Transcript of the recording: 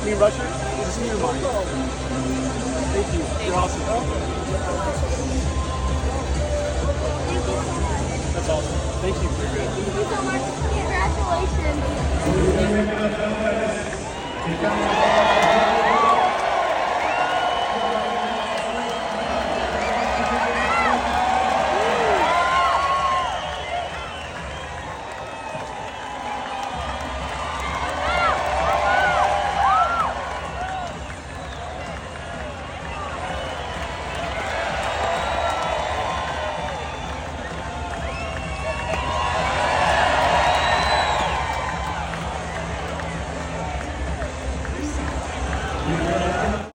Me and Rusher? Just me or mine? Thank you. You're awesome. That's awesome. Thank you. You're good. Thank you so much. Congratulations.